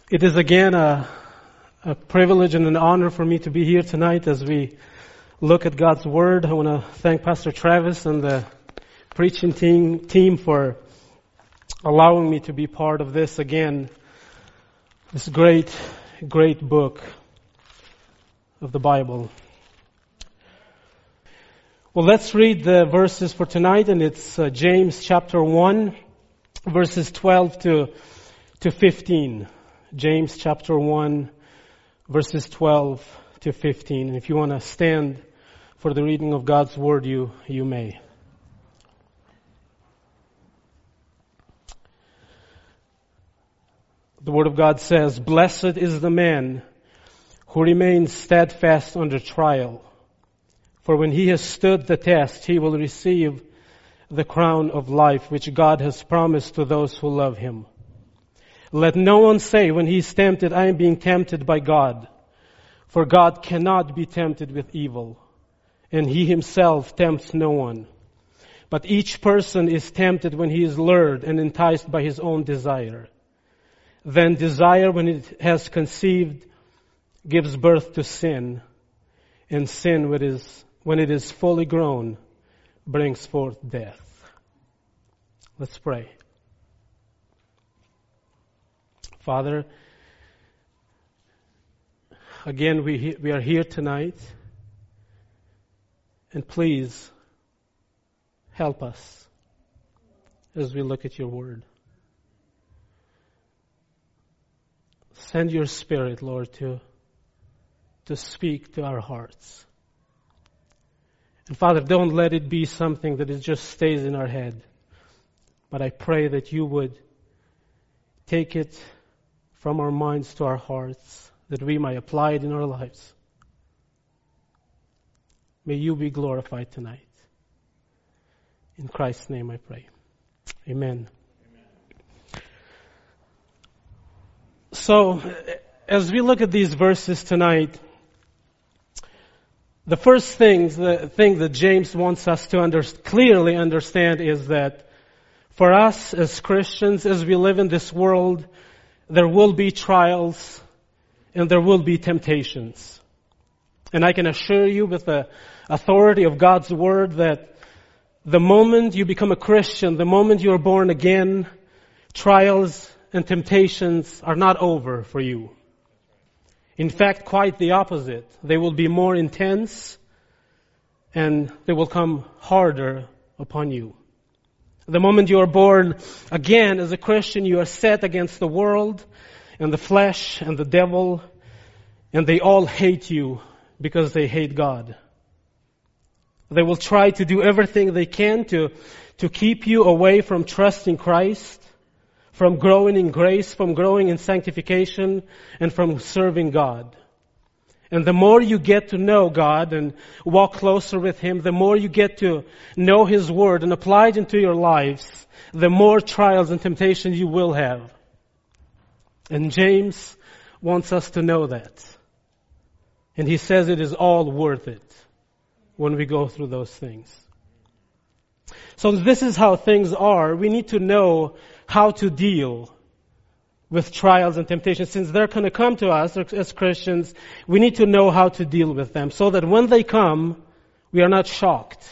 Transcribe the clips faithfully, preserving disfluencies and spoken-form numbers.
It is again a, a privilege and an honor for me to be here tonight as we look at God's Word. I want to thank Pastor Travis and the preaching team, team for allowing me to be part of this again, this great, great book of the Bible. Well, let's read the verses for tonight, and it's uh, James chapter one, verses twelve to to fifteen. James chapter one, verses twelve to fifteen. And if you want to stand for the reading of God's Word, you, you may. The Word of God says, "Blessed is the man who remains steadfast under trial. For when he has stood the test, he will receive the crown of life which God has promised to those who love Him. Let no one say when he is tempted, I am being tempted by God. For God cannot be tempted with evil, and He Himself tempts no one. But each person is tempted when he is lured and enticed by his own desire. Then desire, when it has conceived, gives birth to sin, and sin, when it is, when it is fully grown, brings forth death." Let's pray. Father, again we we are here tonight, and please help us as we look at your word. Send your Spirit, Lord, to to speak to our hearts. And Father, don't let it be something that it just stays in our head, but I pray that you would take it from our minds to our hearts, that we might apply it in our lives. May you be glorified tonight. In Christ's name I pray. Amen. Amen. So, as we look at these verses tonight, the first thing, the thing that James wants us to under, clearly understand is that for us as Christians, as we live in this world, there will be trials and there will be temptations. And I can assure you with the authority of God's Word that the moment you become a Christian, the moment you are born again, trials and temptations are not over for you. In fact, quite the opposite. They will be more intense and they will come harder upon you. The moment you are born again as a Christian, you are set against the world and the flesh and the devil, and they all hate you because they hate God. They will try to do everything they can to, to keep you away from trusting Christ, from growing in grace, from growing in sanctification, and from serving God. And the more you get to know God and walk closer with Him, the more you get to know His Word and apply it into your lives, the more trials and temptations you will have. And James wants us to know that. And he says it is all worth it when we go through those things. So this is how things are. We need to know how to deal with trials and temptations. Since they're going to come to us as Christians, we need to know how to deal with them so that when they come, we are not shocked.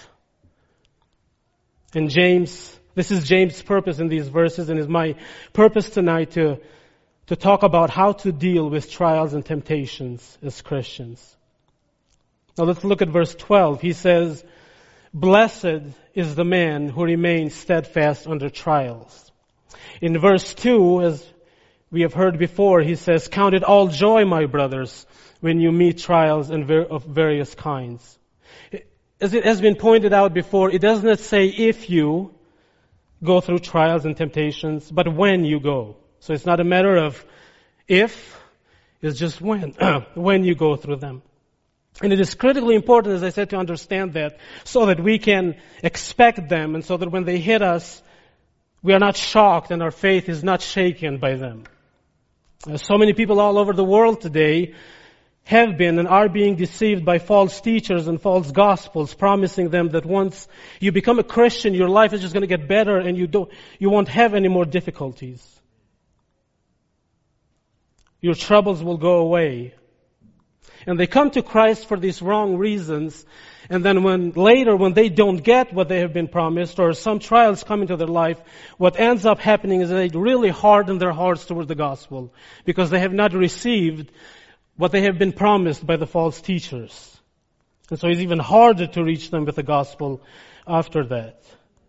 And James, this is James' purpose in these verses, and is my purpose tonight to, to talk about how to deal with trials and temptations as Christians. Now let's look at verse twelve. He says, "Blessed is the man who remains steadfast under trials." In verse two, as we have heard before, he says, "Count it all joy, my brothers, when you meet trials and ver- of various kinds." As it has been pointed out before, it does not say if you go through trials and temptations, but when you go. So it's not a matter of if, it's just when, when you go through them. And it is critically important, as I said, to understand that so that we can expect them and so that when they hit us, we are not shocked and our faith is not shaken by them. Uh, so many people all over the world today have been and are being deceived by false teachers and false gospels, promising them that once you become a Christian, your life is just going to get better and you don't, you won't have any more difficulties. Your troubles will go away. And they come to Christ for these wrong reasons. And then when later, when they don't get what they have been promised, or some trials come into their life, what ends up happening is they really harden their hearts toward the gospel because they have not received what they have been promised by the false teachers. And so it's even harder to reach them with the gospel after that.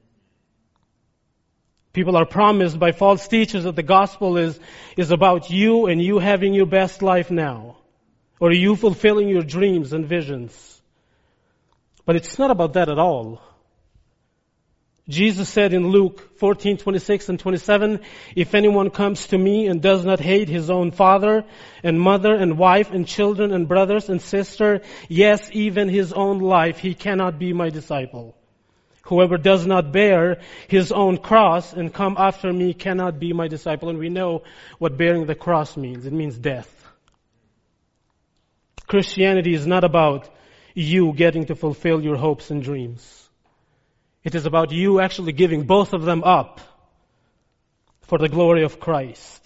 People are promised by false teachers that the gospel is, is about you and you having your best life now, or you fulfilling your dreams and visions. But it's not about that at all. Jesus said in Luke fourteen, twenty-six and twenty-seven, if anyone comes to me and does not hate his own father and mother and wife and children and brothers and sister, yes, even his own life, he cannot be my disciple. Whoever does not bear his own cross and come after me cannot be my disciple. And we know what bearing the cross means. It means death. Christianity is not about you getting to fulfill your hopes and dreams. It is about you actually giving both of them up for the glory of Christ.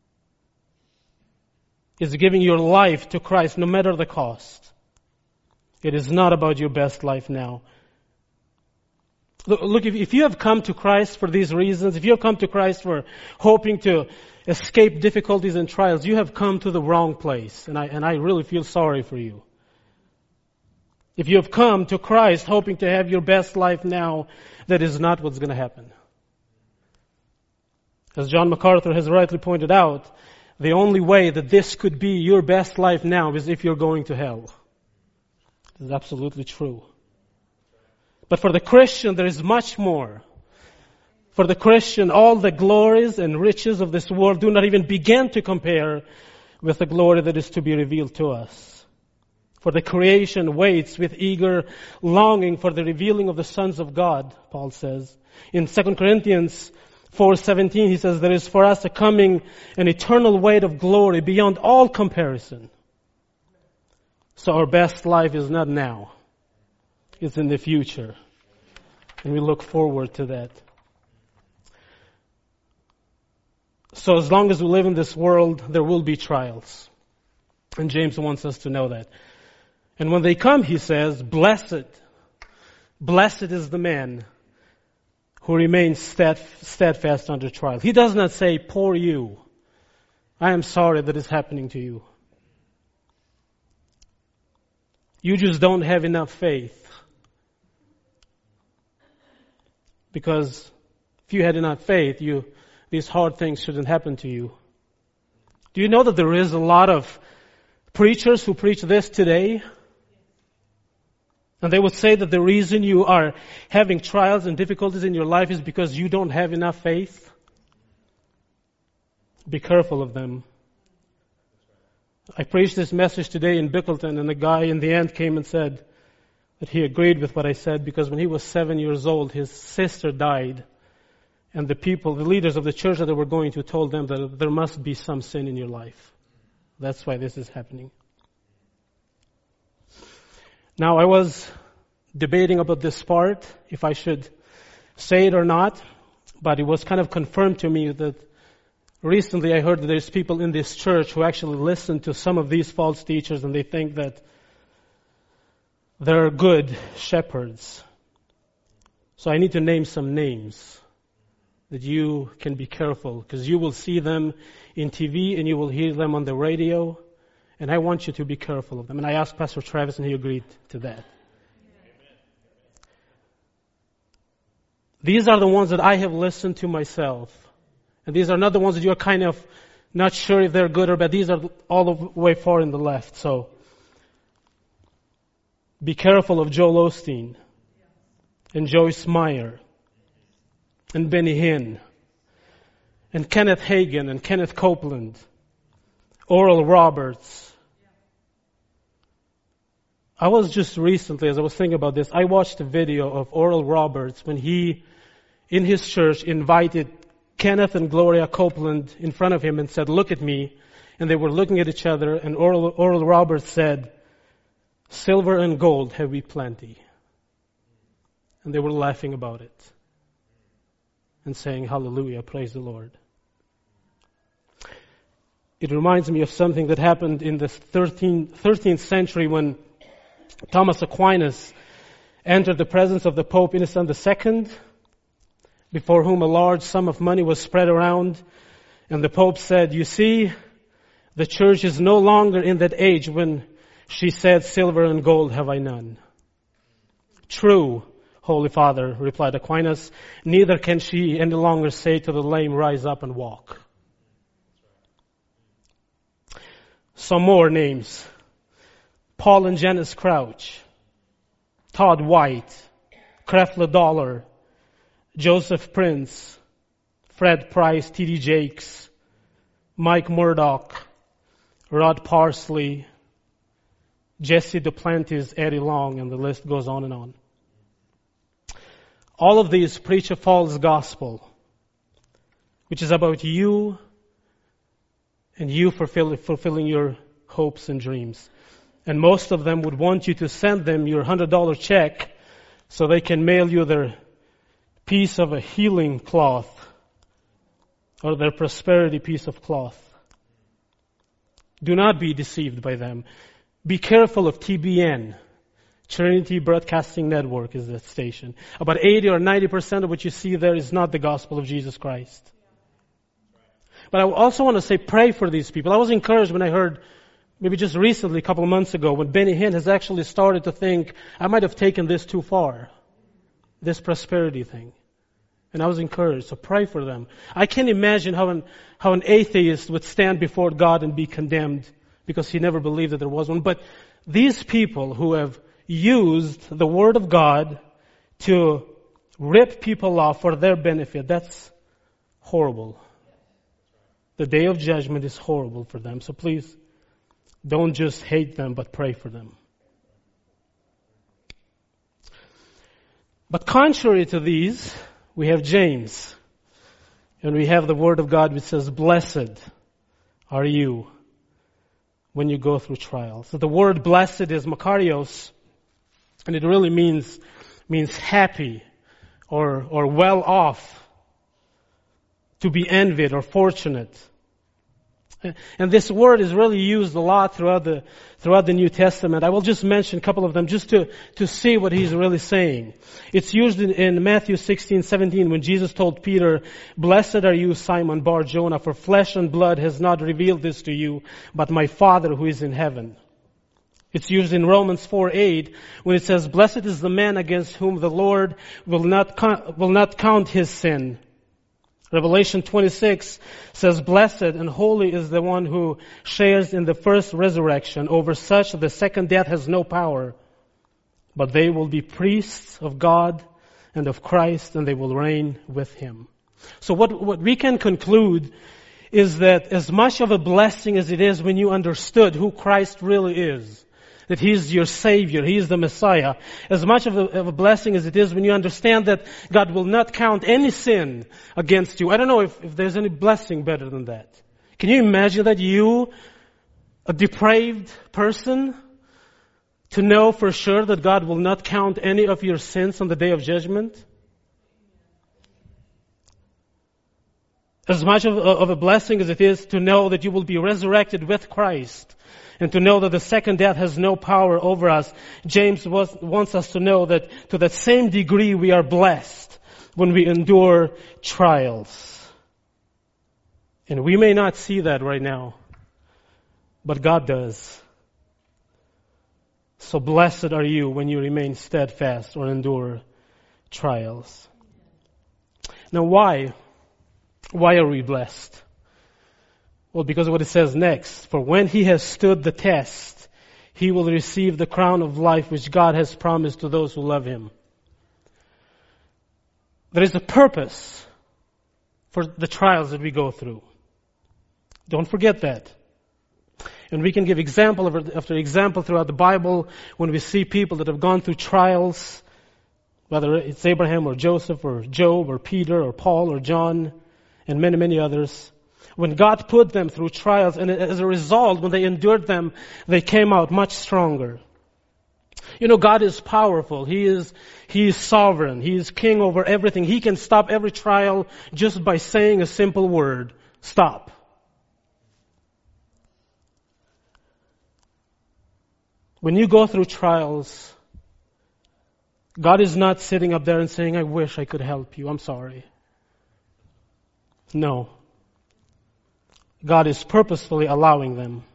It's giving your life to Christ no matter the cost. It is not about your best life now. Look, look if, if you have come to Christ for these reasons, if you have come to Christ for hoping to escape difficulties and trials, you have come to the wrong place. And I, and I really feel sorry for you. If you have come to Christ hoping to have your best life now, that is not what's going to happen. As John MacArthur has rightly pointed out, the only way that this could be your best life now is if you're going to hell. This is absolutely true. But for the Christian, there is much more. For the Christian, all the glories and riches of this world do not even begin to compare with the glory that is to be revealed to us. For the creation waits with eager longing for the revealing of the sons of God, Paul says. In Second Corinthians four seventeen, he says, there is for us a coming, an eternal weight of glory beyond all comparison. So our best life is not now. It's in the future. And we look forward to that. So as long as we live in this world, there will be trials. And James wants us to know that. And when they come, he says, blessed, blessed is the man who remains steadfast under trial. He does not say, poor you. I am sorry that is happening to you. You just don't have enough faith. Because if you had enough faith, you, these hard things shouldn't happen to you. Do you know that there is a lot of preachers who preach this today? And they would say that the reason you are having trials and difficulties in your life is because you don't have enough faith. Be careful of them. I preached this message today in Bickleton, and a guy in the end came and said that he agreed with what I said because when he was seven years old, his sister died. And the people, the leaders of the church that they were going to told them that there must be some sin in your life. That's why this is happening. Now, I was debating about this part, if I should say it or not, but it was kind of confirmed to me that recently I heard that there's people in this church who actually listen to some of these false teachers and they think that they're good shepherds. So I need to name some names that you can be careful, because you will see them in T V and you will hear them on the radio. And I want you to be careful of them. And I asked Pastor Travis and he agreed to that. Amen. These are the ones that I have listened to myself. And these are not the ones that you're kind of not sure if they're good or bad. These are all the way far in the left. So be careful of Joel Osteen and Joyce Meyer and Benny Hinn and Kenneth Hagin and Kenneth Copeland, Oral Roberts. I was just recently, as I was thinking about this, I watched a video of Oral Roberts when he, in his church, invited Kenneth and Gloria Copeland in front of him and said, look at me. And they were looking at each other, and Oral, Oral Roberts said, silver and gold have we plenty. And they were laughing about it and saying, hallelujah, praise the Lord. It reminds me of something that happened in the thirteenth century when Thomas Aquinas entered the presence of the Pope Innocent the Second, before whom a large sum of money was spread around. And the Pope said, "You see, the Church is no longer in that age when she said, 'Silver and gold have I none.'" "True, Holy Father," replied Aquinas, "neither can she any longer say to the lame, 'Rise up and walk.'" Some more names. Paul and Janice Crouch, Todd White, Creflo Dollar, Joseph Prince, Fred Price, T D Jakes, Mike Murdoch, Rod Parsley, Jesse Duplantis, Eddie Long, and the list goes on and on. All of these preach a false gospel, which is about you and you fulfill, fulfilling your hopes and dreams. And most of them would want you to send them your one hundred dollars check so they can mail you their piece of a healing cloth or their prosperity piece of cloth. Do not be deceived by them. Be careful of T B N. Trinity Broadcasting Network is that station. About eighty or ninety percent of what you see there is not the gospel of Jesus Christ. But I also want to say, pray for these people. I was encouraged when I heard, maybe just recently, a couple of months ago, when Benny Hinn has actually started to think, I might have taken this too far, this prosperity thing. And I was encouraged, so pray for them. I can't imagine how an, how an atheist would stand before God and be condemned because he never believed that there was one. But these people who have used the Word of God to rip people off for their benefit, that's horrible. The day of judgment is horrible for them. So please, don't just hate them, but pray for them. But contrary to these, we have James. And we have the Word of God which says, "Blessed are you when you go through trials." So the word blessed is makarios, and it really means, means happy or, or well off, to be envied or fortunate. And this word is really used a lot throughout the, throughout the New Testament. I will just mention a couple of them just to, to see what he's really saying. It's used in, in Matthew sixteen seventeen when Jesus told Peter, "Blessed are you, Simon Bar-Jonah, for flesh and blood has not revealed this to you, but my Father who is in heaven." It's used in Romans four eight when it says, "Blessed is the man against whom the Lord will not, count, will not count his sin." Revelation twenty-six says, "Blessed and holy is the one who shares in the first resurrection. Over such the second death has no power, but they will be priests of God and of Christ, and they will reign with Him." So what, what we can conclude is that as much of a blessing as it is when you understood who Christ really is, that He is your Savior, He is the Messiah, as much of a, of a blessing as it is when you understand that God will not count any sin against you. I don't know if, if there's any blessing better than that. Can you imagine that you, a depraved person, to know for sure that God will not count any of your sins on the day of judgment? As much of, of a blessing as it is to know that you will be resurrected with Christ, and to know that the second death has no power over us. James was, wants us to know that to that same degree we are blessed when we endure trials. And we may not see that right now, but God does. So blessed are you when you remain steadfast or endure trials. Now why? Why are we blessed? Well, because of what it says next. "For when he has stood the test, he will receive the crown of life which God has promised to those who love Him." There is a purpose for the trials that we go through. Don't forget that. And we can give example after example throughout the Bible when we see people that have gone through trials, whether it's Abraham or Joseph or Job or Peter or Paul or John and many, many others. When God put them through trials, and as a result, when they endured them, they came out much stronger. You know, God is powerful. He is, He is sovereign. He is king over everything. He can stop every trial just by saying a simple word, "Stop." When you go through trials, God is not sitting up there and saying, I wish I could help you. I'm sorry. No. God is purposefully allowing them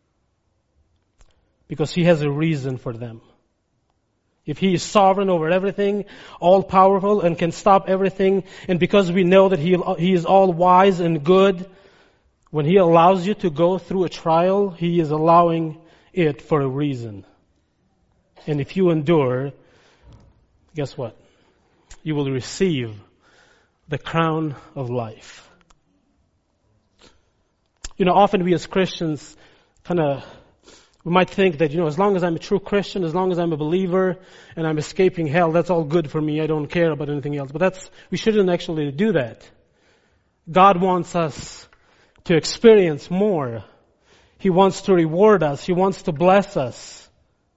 because He has a reason for them. If He is sovereign over everything, all-powerful, and can stop everything, and because we know that He, He is all-wise and good, when He allows you to go through a trial, He is allowing it for a reason. And if you endure, guess what? You will receive the crown of life. You know, often we as Christians kind of, we might think that, you know, as long as I'm a true Christian, as long as I'm a believer and I'm escaping hell, that's all good for me. I don't care about anything else. But that's, we shouldn't actually do that. God wants us to experience more. He wants to reward us. He wants to bless us.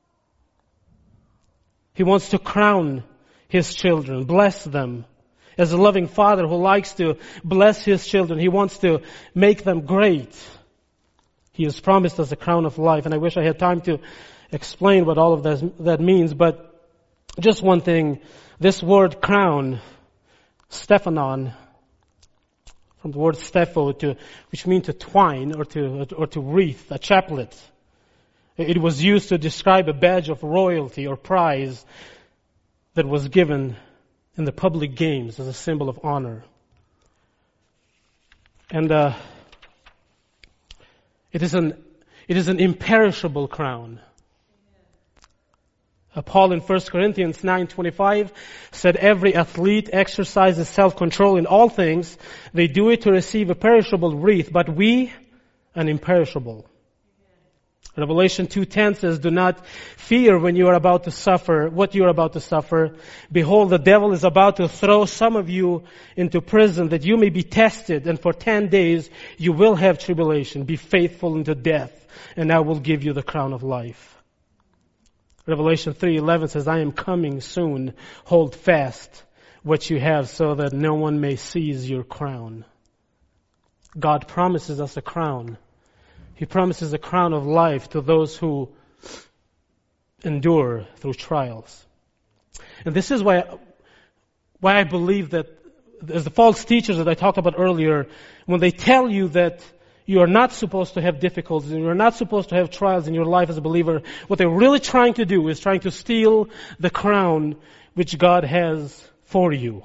He wants to crown His children, bless them. As a loving Father who likes to bless His children, He wants to make them great. He has promised us a crown of life, and I wish I had time to explain what all of that, that means, but just one thing. This word crown, Stephanon, from the word stepho, to, which means to twine or to, or to wreath, a chaplet. It was used to describe a badge of royalty or prize that was given in the public games as a symbol of honor. And uh, it is an it is an imperishable crown. Uh, Paul in First Corinthians nine twenty-five said, every athlete exercises self-control in all things. They do it to receive a perishable wreath, but we an imperishable. Revelation two ten says, do not fear when you are about to suffer, what you are about to suffer. Behold, the devil is about to throw some of you into prison that you may be tested, and for ten days you will have tribulation. Be faithful unto death, and I will give you the crown of life. Revelation three eleven says, I am coming soon. Hold fast what you have so that no one may seize your crown. God promises us a crown. He promises a crown of life to those who endure through trials. And this is why, why I believe that as the false teachers that I talked about earlier, when they tell you that you are not supposed to have difficulties and you are not supposed to have trials in your life as a believer, what they're really trying to do is trying to steal the crown which God has for you.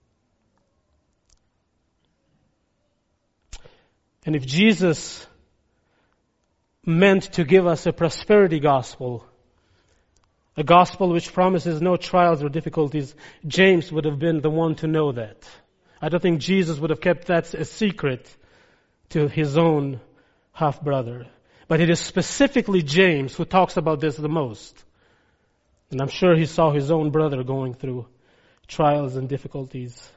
And if Jesus meant to give us a prosperity gospel, a gospel which promises no trials or difficulties, James would have been the one to know that. I don't think Jesus would have kept that a secret to his own half-brother. But it is specifically James who talks about this the most. And I'm sure he saw his own brother going through trials and difficulties.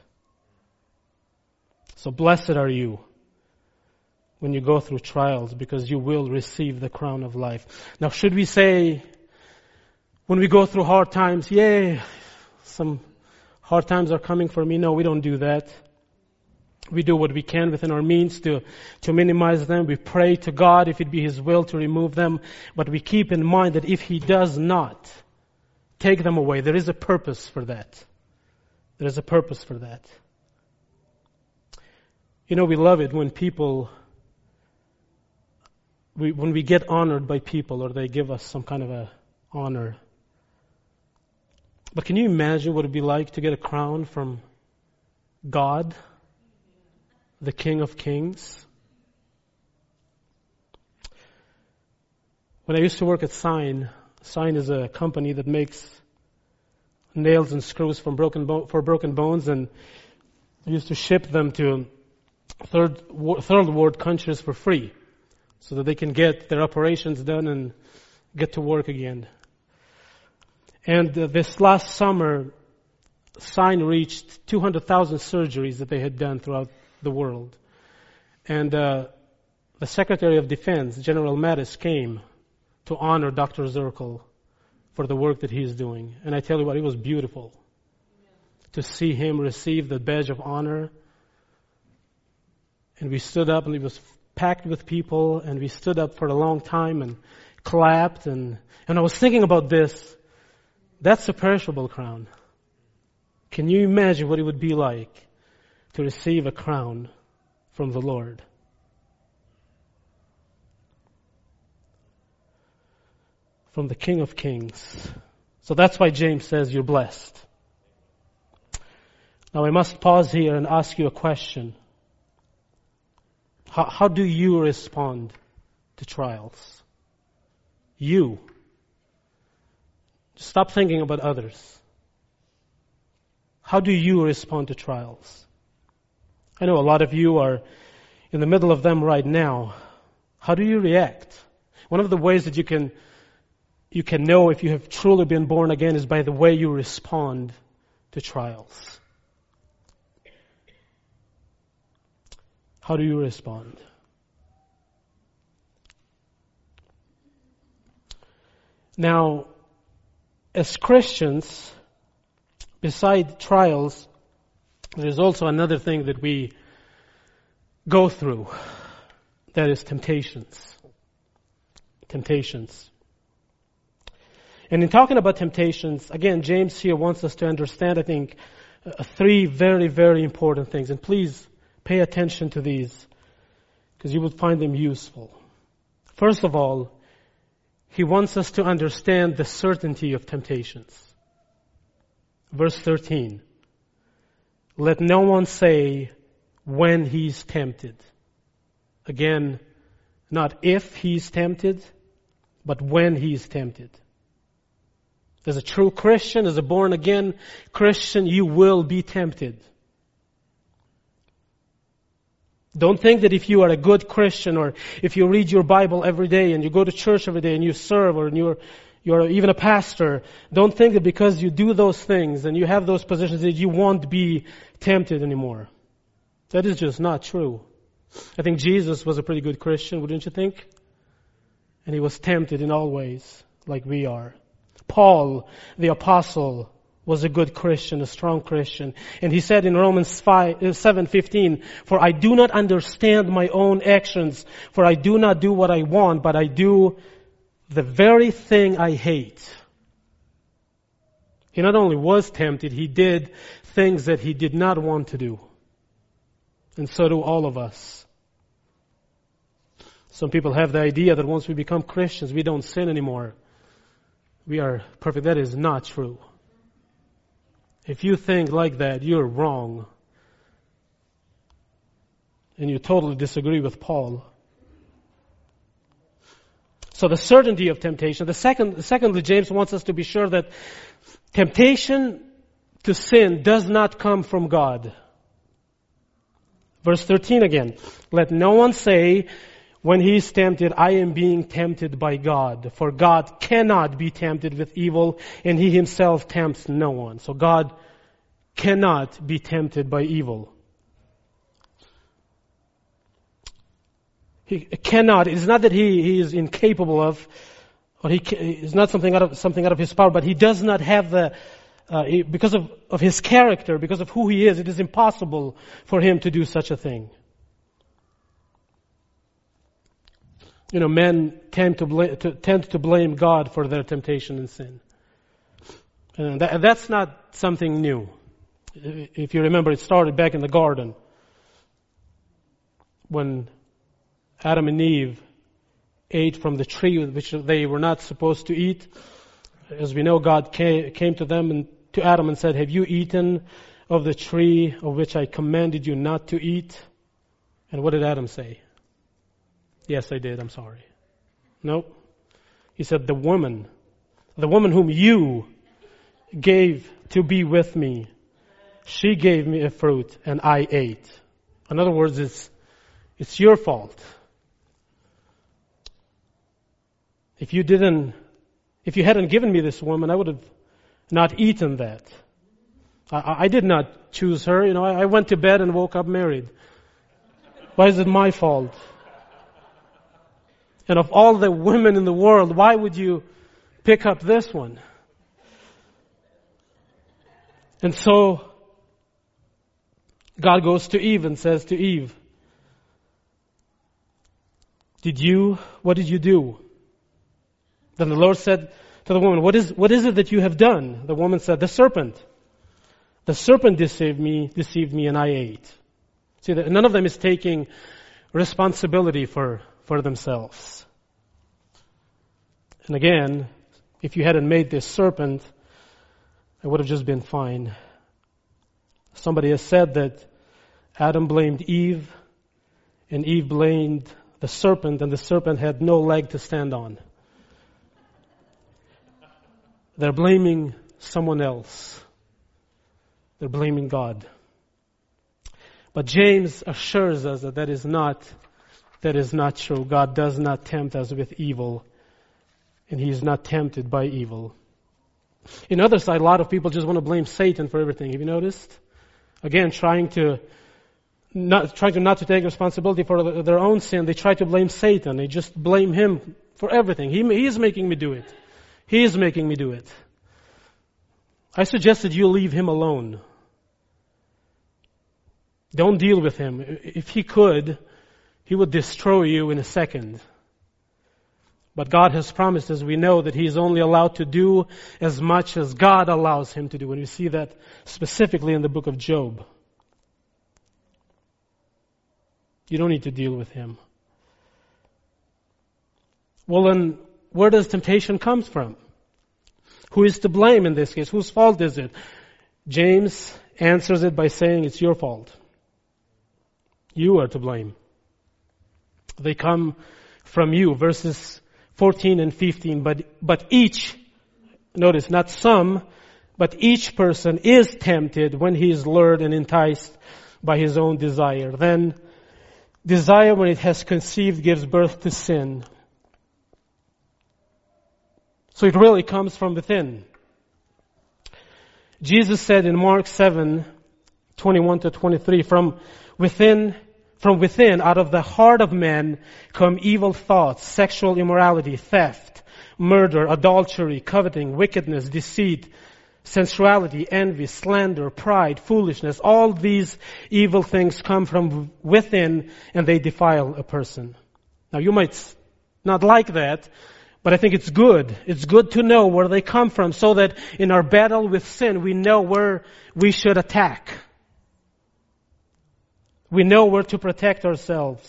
So blessed are you when you go through trials, because you will receive the crown of life. Now, should we say, when we go through hard times, yay, some hard times are coming for me? No, we don't do that. We do what we can within our means to, to minimize them. We pray to God if it be His will to remove them. But we keep in mind that if He does not take them away, there is a purpose for that. There is a purpose for that. You know, we love it when people We, when we get honored by people or they give us some kind of a honor. But can you imagine what it would be like to get a crown from God, the King of Kings? When I used to work at Sign, Sign is a company that makes nails and screws from broken bo- for broken bones, and we used to ship them to third, third world countries for free, so that they can get their operations done and get to work again. And uh, this last summer, Sign reached two hundred thousand surgeries that they had done throughout the world. And uh, the Secretary of Defense, General Mattis, came to honor Doctor Zirkle for the work that he's doing. And I tell you what, it was beautiful to see him receive the badge of honor. And we stood up, and it was packed with people, and we stood up for a long time and clapped, and, and I was thinking about this. That's a perishable crown. Can you imagine what it would be like to receive a crown from the Lord? From the King of Kings. So that's why James says you're blessed. Now I must pause here and ask you a question. How, how do you respond to trials? You. Stop thinking about others. How do you respond to trials? I know a lot of you are in the middle of them right now. How do you react? One of the ways that you can you can know if you have truly been born again is by the way you respond to trials. How do you respond? Now, as Christians, beside trials, there's also another thing that we go through. That is temptations. Temptations. And in talking about temptations, again, James here wants us to understand, I think, uh, three very, very important things. And please pay attention to these, because you will find them useful. First of all, he wants us to understand the certainty of temptations. Verse thirteen. Let no one say when he's tempted. Again, not if he's tempted, but when he's tempted. As a true Christian, as a born-again Christian, you will be tempted. Don't think that if you are a good Christian, or if you read your Bible every day and you go to church every day and you serve, or you're, you're even a pastor, don't think that because you do those things and you have those positions that you won't be tempted anymore. That is just not true. I think Jesus was a pretty good Christian, wouldn't you think? And he was tempted in all ways, like we are. Paul, the apostle, was a good Christian, a strong Christian. And he said in Romans five, seven fifteen, "For I do not understand my own actions, for I do not do what I want, but I do the very thing I hate." He not only was tempted, he did things that he did not want to do. And so do all of us. Some people have the idea that once we become Christians, we don't sin anymore. We are perfect. That is not true. If you think like that, you're wrong. And you totally disagree with Paul. So the certainty of temptation. The second, secondly, James wants us to be sure that temptation to sin does not come from God. Verse thirteen again. Let no one say, when he is tempted, I am being tempted by God. For God cannot be tempted with evil, and he himself tempts no one. So God cannot be tempted by evil. He cannot. It's not that he, he is incapable of, or he is not something out of something out of his power, but he does not have the, uh, because of, of his character, because of who he is, it is impossible for him to do such a thing. You know, men tend to, bla- to tend to blame God for their temptation and sin. And that, that's not something new. If you remember, it started back in the garden when Adam and Eve ate from the tree which they were not supposed to eat. As we know, God came to them and to Adam and said, "Have you eaten of the tree of which I commanded you not to eat?" And what did Adam say? "Yes, I did. I'm sorry." Nope. He said, the woman, the woman whom you gave to be with me, she gave me a fruit and I ate. In other words, it's, it's your fault. If you didn't, if you hadn't given me this woman, I would have not eaten that. I, I did not choose her. You know, I, I went to bed and woke up married. Why is it my fault? And of all the women in the world, why would you pick up this one? And so, God goes to Eve and says to Eve, Did you, what did you do? Then the Lord said to the woman, what is, what is it that you have done? The woman said, the serpent. The serpent deceived me, deceived me, and I ate. See, none of them is taking responsibility for, for themselves. And again, if you hadn't made this serpent, it would have just been fine. Somebody has said that Adam blamed Eve, and Eve blamed the serpent, and the serpent had no leg to stand on. They're blaming someone else. They're blaming God. But James assures us that that is not, that is not true. God does not tempt us with evil, and He is not tempted by evil. In other side, a lot of people just want to blame Satan for everything. Have you noticed? Again, trying to not trying to not to take responsibility for their own sin, they try to blame Satan. They just blame him for everything. He, he is making me do it. He is making me do it. I suggest that you leave him alone. Don't deal with him. If he could, he would destroy you in a second. But God has promised, as we know, that He is only allowed to do as much as God allows Him to do. And we see that specifically in the book of Job. You don't need to deal with him. Well, then, where does temptation come from? Who is to blame in this case? Whose fault is it? James answers it by saying it's your fault. You are to blame. They come from you. Verses fourteen and fifteen. But, but each, notice, not some, but each person is tempted when he is lured and enticed by his own desire. Then desire, when it has conceived, gives birth to sin. So it really comes from within. Jesus said in Mark seven, twenty-one to twenty-three, from within, from within, out of the heart of man, come evil thoughts, sexual immorality, theft, murder, adultery, coveting, wickedness, deceit, sensuality, envy, slander, pride, foolishness. All these evil things come from within, and they defile a person. Now you might not like that, but I think it's good. It's good to know where they come from, so that in our battle with sin, we know where we should attack. We know where to protect ourselves.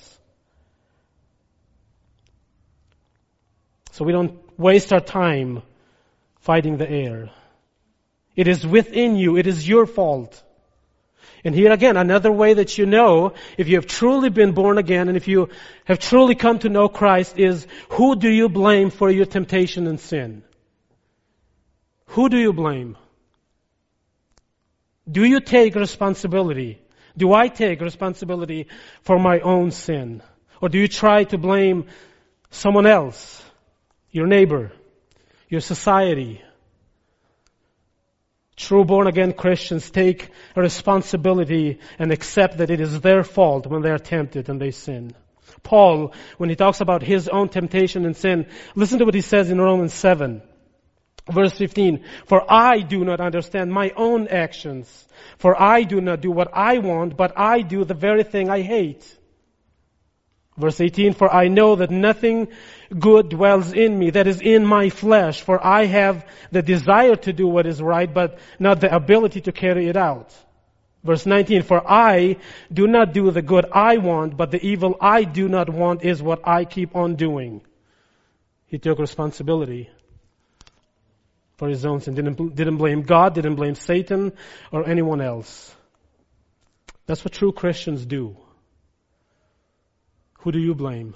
So we don't waste our time fighting the air. It is within you. It is your fault. And here again, another way that you know if you have truly been born again and if you have truly come to know Christ is, who do you blame for your temptation and sin? Who do you blame? Do you take responsibility? Do I take responsibility for my own sin? Or do you try to blame someone else? Your neighbor? Your society? True born-again Christians take a responsibility and accept that it is their fault when they are tempted and they sin. Paul, when he talks about his own temptation and sin, listen to what he says in Romans seven, verse fifteen. For I do not understand my own actions. For I do not do what I want, but I do the very thing I hate. Verse eighteen, for I know that nothing good dwells in me, that is in my flesh, for I have the desire to do what is right, but not the ability to carry it out. Verse nineteen, for I do not do the good I want, but the evil I do not want is what I keep on doing. He took responsibility for his own sin. Didn't, didn't blame God, didn't blame Satan or anyone else. That's what true Christians do. Who do you blame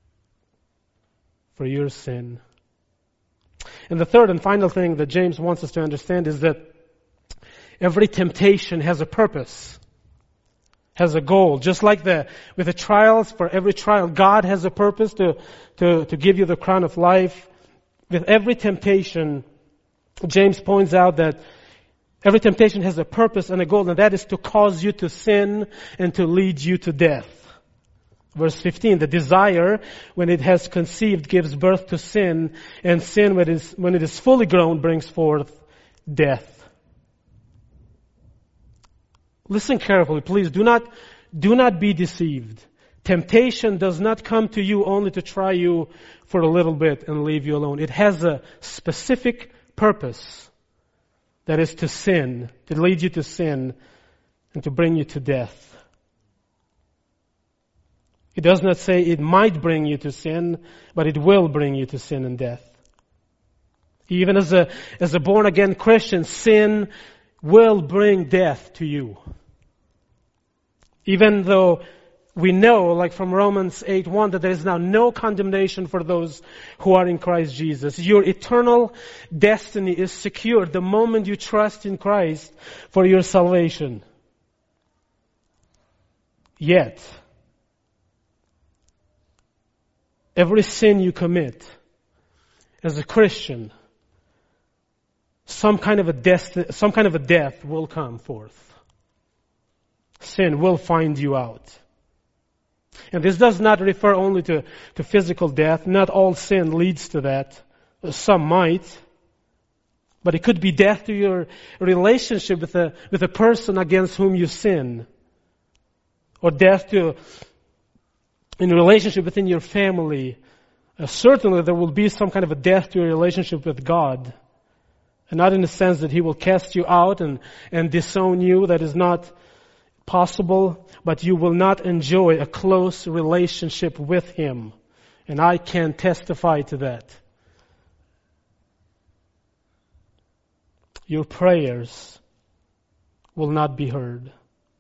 for your sin? And the third and final thing that James wants us to understand is that every temptation has a purpose, has a goal. Just like the with the trials, for every trial, God has a purpose to, to, to give you the crown of life. With every temptation, James points out that every temptation has a purpose and a goal, and that is to cause you to sin and to lead you to death. Verse fifteen, the desire, when it has conceived, gives birth to sin, and sin, when it is, when it is fully grown, brings forth death. Listen carefully, please. Do not, do not be deceived. Temptation does not come to you only to try you for a little bit and leave you alone. It has a specific purpose. That is to sin, to lead you to sin, and to bring you to death. It does not say it might bring you to sin, but it will bring you to sin and death. Even as a, as a born-again Christian, sin will bring death to you. Even though we know, like from Romans eight one, that there is now no condemnation for those who are in Christ Jesus. Your eternal destiny is secured the moment you trust in Christ for your salvation. Yet, every sin you commit as a Christian, some kind of a death, some kind of a death will come forth. Sin will find you out. And this does not refer only to, to physical death. Not all sin leads to that. Some might. But it could be death to your relationship with a, with a person against whom you sin. Or death to, in a relationship within your family. Uh, certainly there will be some kind of a death to your relationship with God. And not in the sense that He will cast you out and, and disown you. That is not possible, but you will not enjoy a close relationship with Him. And I can testify to that. Your prayers will not be heard.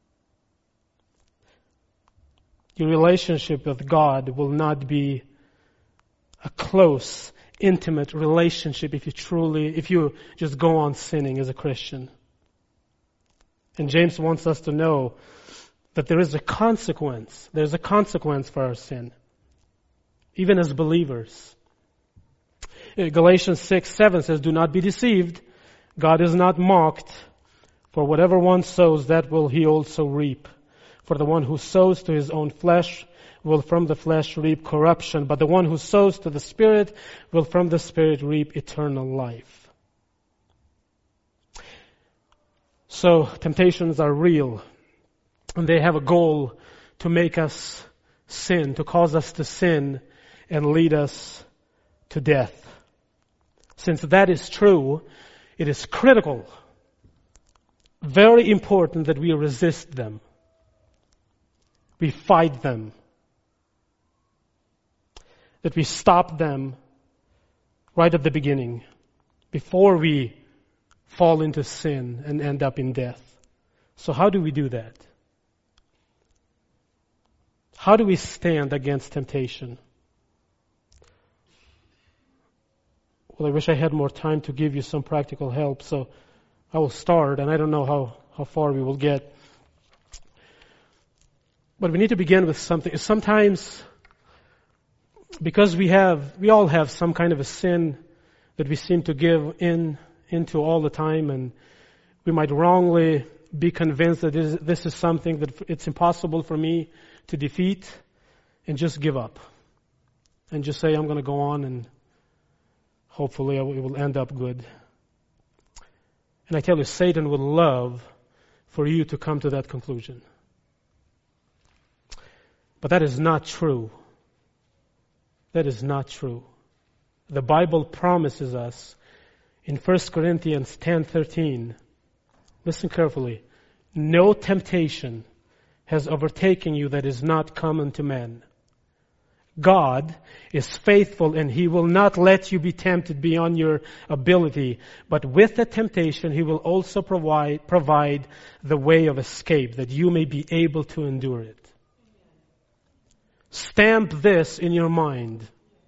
Your relationship with God will not be a close, intimate relationship if you truly, if you just go on sinning as a Christian. And James wants us to know that there is a consequence. There's a consequence for our sin. Even as believers. Galatians six seven says, do not be deceived. God is not mocked. For whatever one sows, that will he also reap. For the one who sows to his own flesh will from the flesh reap corruption. But the one who sows to the Spirit will from the Spirit reap eternal life. So, temptations are real, and they have a goal to make us sin, to cause us to sin and lead us to death. Since that is true, it is critical, very important that we resist them. We fight them. That we stop them right at the beginning, before we fall into sin and end up in death. So how do we do that? How do we stand against temptation? Well, I wish I had more time to give you some practical help, so I will start, and I don't know how, how far we will get. But we need to begin with something. Sometimes, because we have, we all have some kind of a sin that we seem to give in into all the time, and we might wrongly be convinced that this, this is something that it's impossible for me to defeat, and just give up. And just say, I'm going to go on, and hopefully it will end up good. And I tell you, Satan would love for you to come to that conclusion. But that is not true. That is not true. The Bible promises us in First Corinthians ten thirteen, listen carefully, no temptation has overtaken you that is not common to man. God is faithful, and He will not let you be tempted beyond your ability, but with the temptation He will also provide, provide the way of escape, that you may be able to endure it. Stamp this in your mind.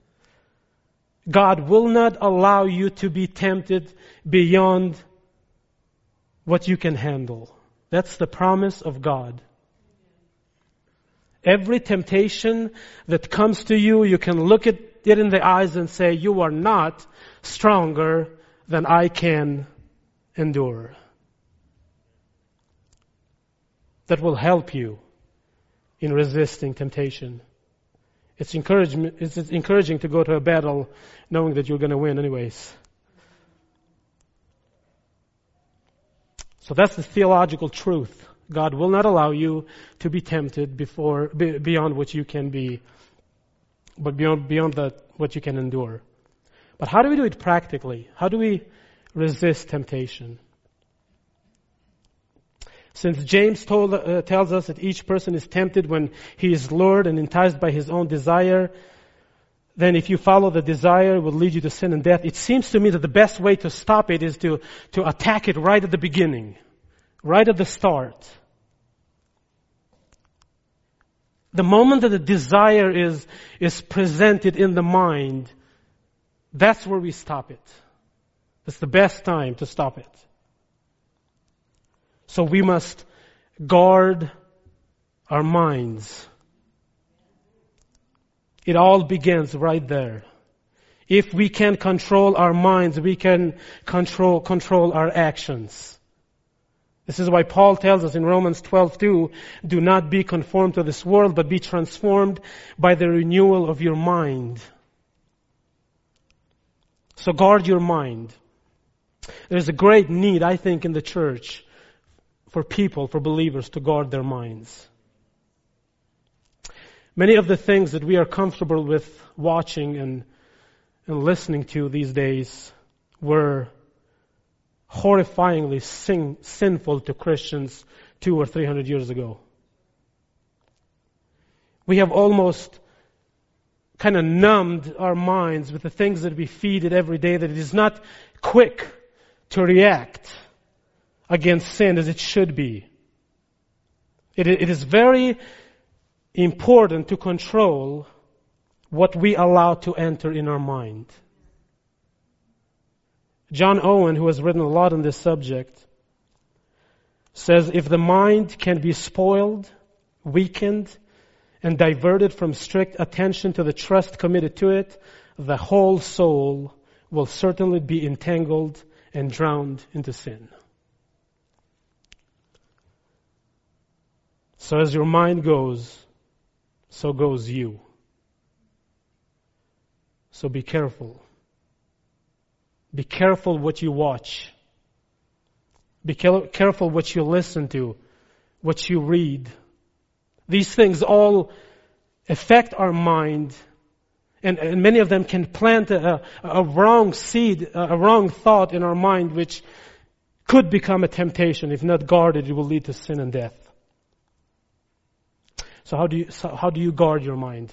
God will not allow you to be tempted beyond what you can handle. That's the promise of God. Every temptation that comes to you, you can look at it in the eyes and say, you are not stronger than I can endure. That will help you in resisting temptation. It's encouraging, it's encouraging to go to a battle knowing that you're going to win anyways. So that's the theological truth God will not allow you to be tempted before be, beyond what you can be, but beyond beyond that what you can endure. But how do we do it practically? How do we resist temptation? Since James told, uh, tells us that each person is tempted when he is lured and enticed by his own desire, then if you follow the desire, it will lead you to sin and death. It seems to me that the best way to stop it is to, to attack it right at the beginning, right at the start. The moment that the desire is, is presented in the mind, that's where we stop it. That's the best time to stop it. So we must guard our minds. It all begins right there. If we can control our minds, we can control, control our actions. This is why Paul tells us in Romans twelve two, do not be conformed to this world, but be transformed by the renewal of your mind. So guard your mind. There's a great need, I think, in the church for people, for believers to guard their minds. Many of the things that we are comfortable with watching and, and listening to these days were horrifyingly sin, sinful to Christians two or three hundred years ago. We have almost kind of numbed our minds with the things that we feed it every day, that it is not quick to react against sin as it should be. It, it is very important to control what we allow to enter in our mind. John Owen, who has written a lot on this subject, says if the mind can be spoiled, weakened, and diverted from strict attention to the trust committed to it, the whole soul will certainly be entangled and drowned into sin. So as your mind goes, so goes you. So be careful. Be careful what you watch. Be careful what you listen to, what you read. These things all affect our mind, and, and many of them can plant a, a, a wrong seed, a, a wrong thought in our mind, which could become a temptation. If not guarded, it will lead to sin and death. So how do you, so how do you guard your mind?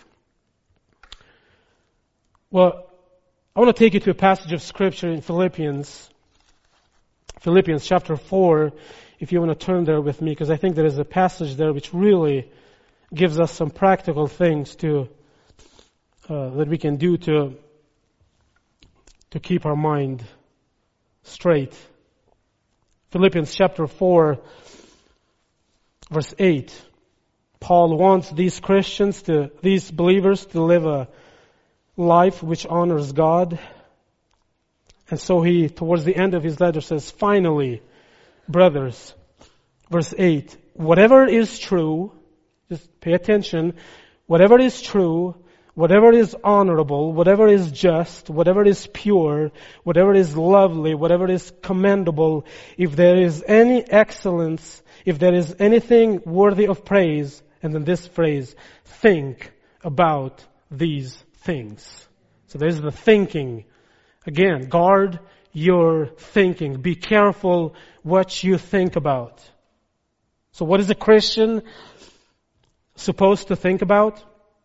Well, I want to take you to a passage of Scripture in Philippians, Philippians chapter four, if you want to turn there with me, because I think there is a passage there which really gives us some practical things to uh, that we can do to to keep our mind straight. Philippians chapter four, verse eight. Paul wants these Christians to, these believers to live a life which honors God. And so he, towards the end of his letter, says, finally, brothers, verse eight, whatever is true, just pay attention, whatever is true, whatever is honorable, whatever is just, whatever is pure, whatever is lovely, whatever is commendable, if there is any excellence, if there is anything worthy of praise, and then this phrase, think about these things. So there's the thinking. Again, guard your thinking. Be careful what you think about. So what is a Christian supposed to think about?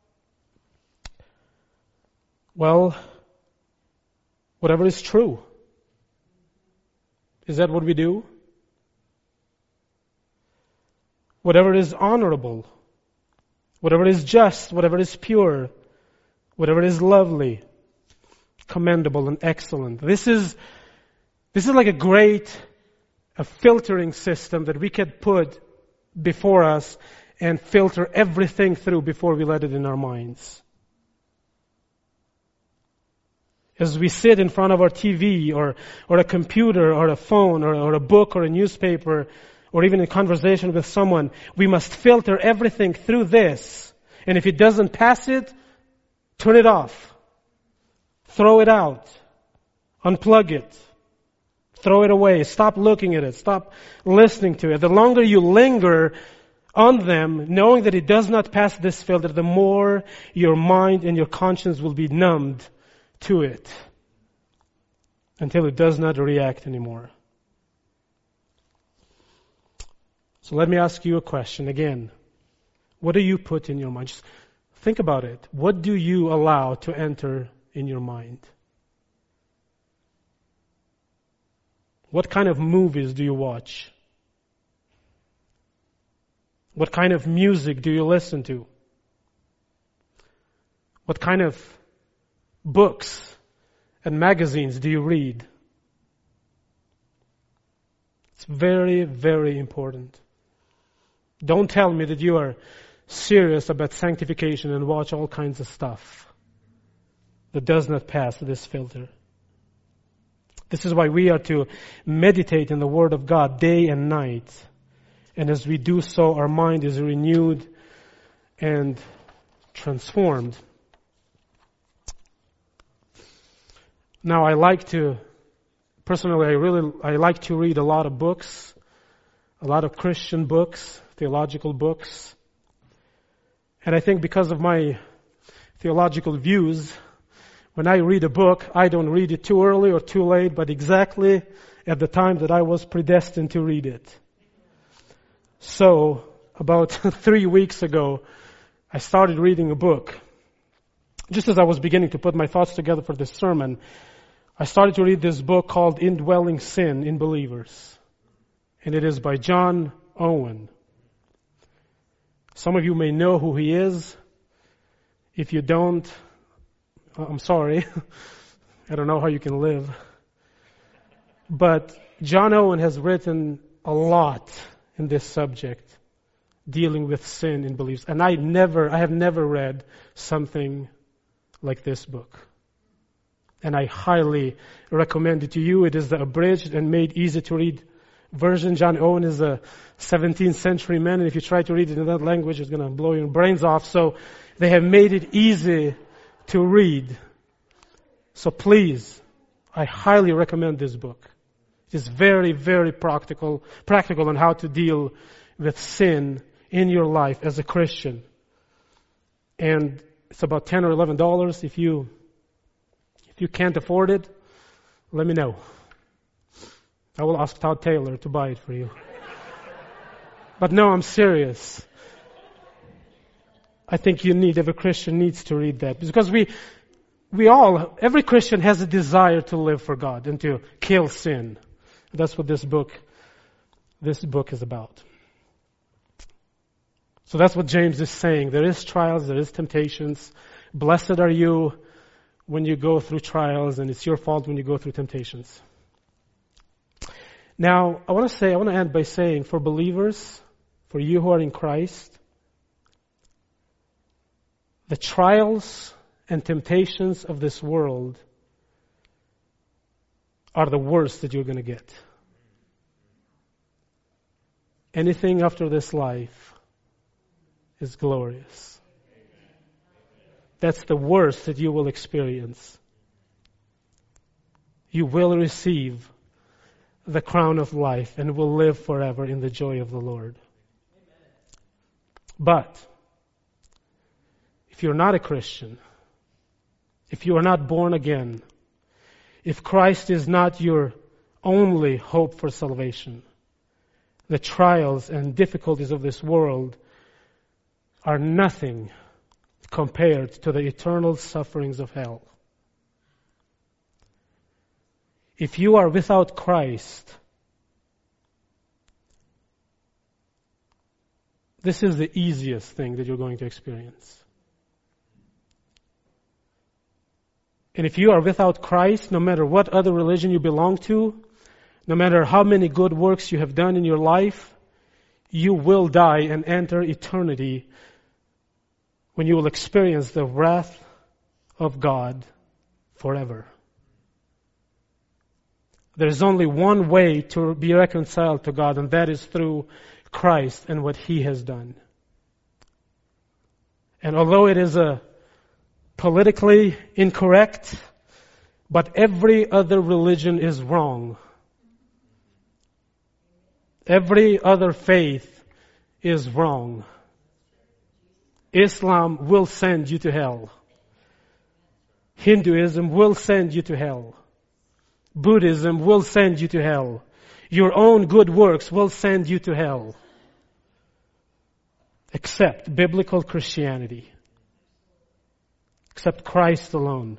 Well, whatever is true. Is that what we do? Whatever is honorable, whatever is just, whatever is pure, whatever is lovely, commendable and excellent. This is, this is like a great a filtering system that we could put before us and filter everything through before we let it in our minds. As we sit in front of our T V or, or a computer or a phone or, or a book or a newspaper or even in conversation with someone, we must filter everything through this. And if it doesn't pass it, turn it off. Throw it out. Unplug it. Throw it away. Stop looking at it. Stop listening to it. The longer you linger on them, knowing that it does not pass this filter, the more your mind and your conscience will be numbed to it until it does not react anymore. So let me ask you a question again. What do you put in your mind? Just think about it. What do you allow to enter in your mind? What kind of movies do you watch? What kind of music do you listen to? What kind of books and magazines do you read? It's very, very important. Don't tell me that you are serious about sanctification and watch all kinds of stuff that does not pass this filter. This is why we are to meditate in the Word of God day and night. And as we do so, our mind is renewed and transformed. Now, I like to, personally, I really, I like to read a lot of books, a lot of Christian books, theological books. And I think because of my theological views, when I read a book, I don't read it too early or too late, but exactly at the time that I was predestined to read it. So, about three weeks ago, I started reading a book. Just as I was beginning to put my thoughts together for this sermon, I started to read this book called Indwelling Sin in Believers. And it is by John Owen. Some of you may know who he is. If you don't, I'm sorry. I don't know how you can live. But John Owen has written a lot in this subject, dealing with sin in beliefs. And I never, I have never read something like this book. And I highly recommend it to you. It is the abridged and made easy to read version. John Owen is a seventeenth century man, and if you try to read it in that language, it's going to blow your brains off. So they have made it easy to read. So please, I highly recommend this book. It is very, very practical, practical on how to deal with sin in your life as a Christian. And it's about ten or eleven dollars. If you, if you can't afford it, let me know. I will ask Todd Taylor to buy it for you. But no, I'm serious. I think you need, every Christian needs to read that. Because we, we all, every Christian has a desire to live for God and to kill sin. That's what this book, this book is about. So that's what James is saying. There is trials, there is temptations. Blessed are you when you go through trials, and it's your fault when you go through temptations. Now, I want to say, I want to end by saying, for believers, for you who are in Christ, the trials and temptations of this world are the worst that you're going to get. Anything after this life is glorious. That's the worst that you will experience. You will receive the crown of life and will live forever in the joy of the Lord. But if you're not a Christian, if you are not born again, if Christ is not your only hope for salvation, the trials and difficulties of this world are nothing compared to the eternal sufferings of hell. If you are without Christ, this is the easiest thing that you're going to experience. And if you are without Christ, no matter what other religion you belong to, no matter how many good works you have done in your life, you will die and enter eternity when you will experience the wrath of God forever. There is only one way to be reconciled to God, and that is through Christ and what He has done. And although it is a politically incorrect, but every other religion is wrong. Every other faith is wrong. Islam will send you to hell. Hinduism will send you to hell. Buddhism will send you to hell. Your own good works will send you to hell. Except biblical Christianity. Except Christ alone.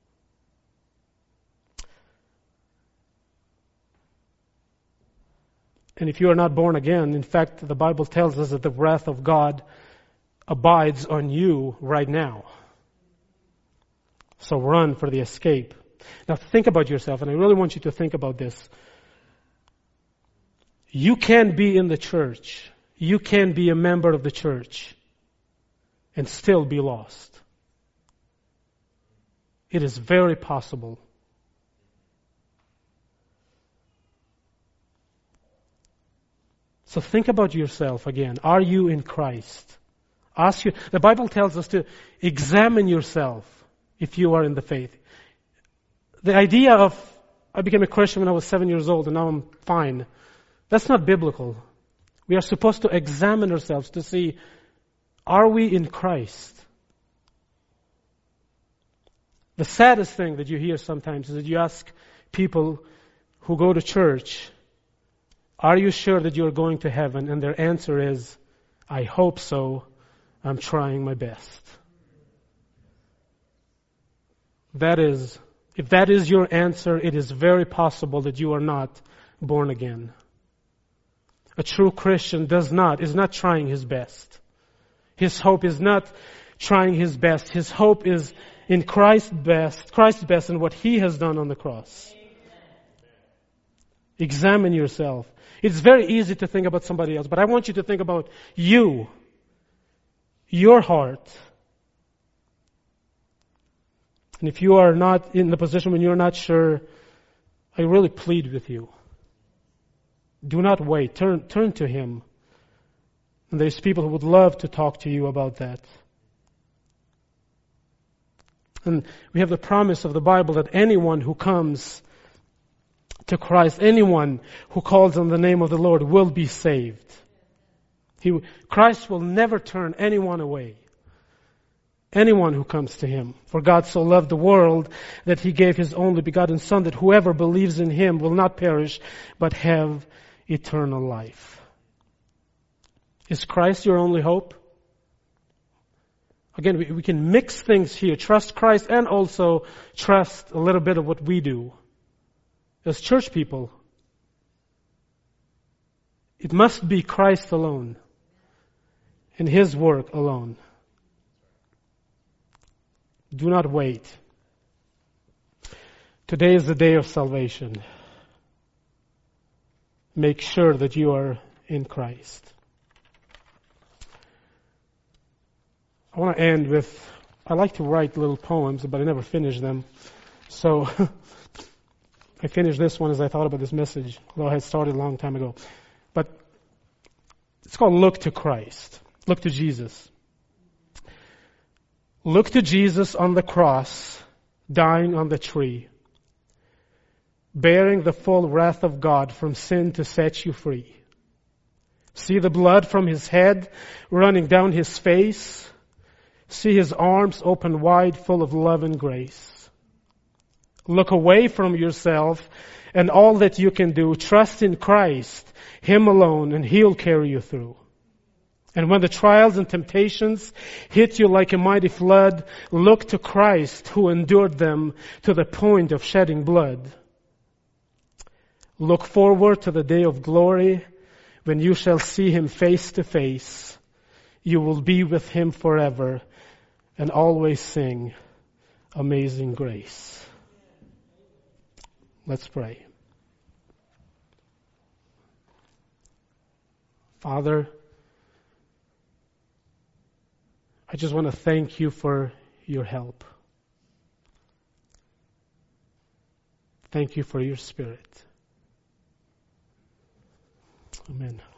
And if you are not born again, in fact, the Bible tells us that the wrath of God abides on you right now. So run for the escape. Now think about yourself, and I really want you to think about this. You can be in the church. You can be a member of the church and still be lost. It is very possible. So think about yourself again. Are you in Christ? Ask you. The Bible tells us to examine yourself if you are in the faith. The idea of, I became a Christian when I was seven years old and now I'm fine. That's not biblical. We are supposed to examine ourselves to see, are we in Christ? The saddest thing that you hear sometimes is that you ask people who go to church, are you sure that you're going to heaven? And their answer is, I hope so. I'm trying my best. That is, if that is your answer, it is very possible that you are not born again. A true Christian does not, is not trying his best. His hope is not trying his best. His hope is in Christ's best, Christ's best and what He has done on the cross. Examine yourself. It's very easy to think about somebody else, but I want you to think about you, your heart. And if you are not in the position when you're not sure, I really plead with you. Do not wait. Turn, turn to Him. And there's people who would love to talk to you about that. And we have the promise of the Bible that anyone who comes to Christ, anyone who calls on the name of the Lord will be saved. He, Christ will never turn anyone away. Anyone who comes to Him. For God so loved the world that He gave His only begotten Son, that whoever believes in Him will not perish, but have eternal life. Is Christ your only hope? Again, we, we can mix things here. Trust Christ and also trust a little bit of what we do. As church people, it must be Christ alone and His work alone. Do not wait. Today is the day of salvation. Make sure that you are in Christ. I want to end with, I like to write little poems, but I never finish them. So I finished this one as I thought about this message, although I had started a long time ago. But it's called Look to Christ. Look to Jesus. Look to Jesus on the cross, dying on the tree, bearing the full wrath of God from sin to set you free. See the blood from His head running down His face. See His arms open wide, full of love and grace. Look away from yourself and all that you can do. Trust in Christ, Him alone, and He'll carry you through. And when the trials and temptations hit you like a mighty flood, look to Christ who endured them to the point of shedding blood. Look forward to the day of glory when you shall see Him face to face. You will be with Him forever and always sing Amazing Grace. Let's pray. Father, I just want to thank You for Your help. Thank You for Your Spirit. Amen.